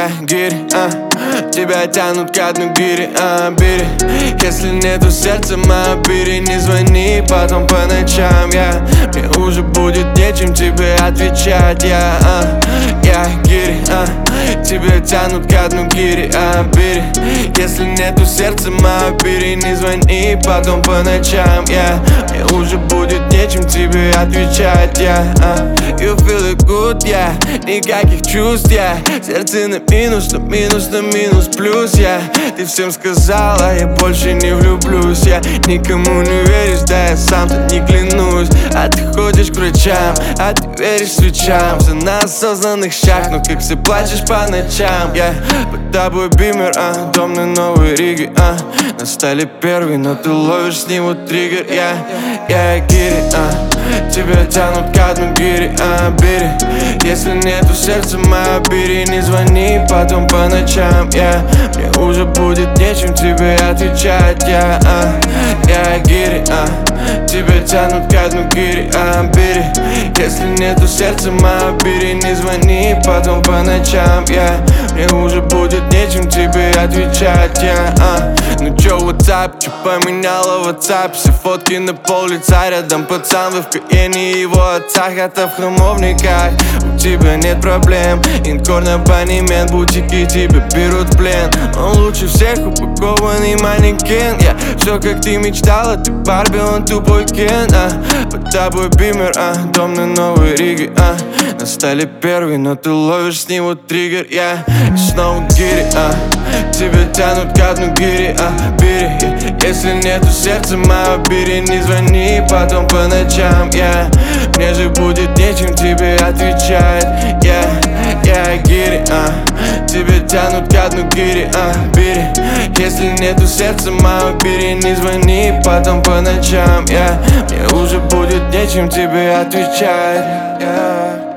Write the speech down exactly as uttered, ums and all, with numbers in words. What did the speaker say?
я гири, а тебя тянут к дну гири, а бери. Если нету сердца, моя бери, не звони потом по ночам, я мне уже будет нечем тебе отвечать, я, а, я гири, а тебя тянут к дну гири, а бери. Если нету сердца, моя бери, не звони потом по ночам, я мне уже будет нечем тебе отвечать, я, а. You feel it good, yeah, никаких чувств, я yeah. Сердце на минус, на минус, на минус плюс, я yeah. Ты всем сказала, я больше не влюблюсь, я yeah. Никому не веришь, да я сам-то не клянусь. А ты ходишь к врачам, а ты веришь свечам. Все на осознанных щах, но как ты плачешь по ночам, я yeah. Под тобой бимер, а, дом на Новой Риге, а. На столе первый, но ты ловишь с него триггер, я yeah. Я yeah, гири, а тебя тянут к дну гири, а бери. Если нету сердца, моя бери, не звони потом по ночам, я мне уже будет нечем тебе отвечать, я, а, я гири, а тебя тянут к дну гири, а бери. Если нету сердца, моя бери, не звони потом по ночам, я мне уже будет нечем тебе отвечать, я, а. Ну чё, WhatsApp, чё поменяла WhatsApp? Все фотки на пол лица, рядом пацан в ФКНе, его отца, хата в храмовниках. У тебя нет проблем, инкорн абонемент, бутики тебя берут в плен. Он лучше всех упакованный манекен, я все как ты мечтала, ты Барби, он тупой Кен, а. Под тобой бимер, а, дом на Новой Риге, а. На столе первый, но ты ловишь с него триггер, я и снова гири, а тебя тянут к дну гири, а бери. Если нету сердца, моя бери, не звони потом по ночам, я мне же будет нечем тебе отвечать, я, я гири, а тебя тянут к дну гири, а бери. Если нету сердца, моя бери, не звони потом по ночам, я мне уже будет нечем тебе отвечать, я.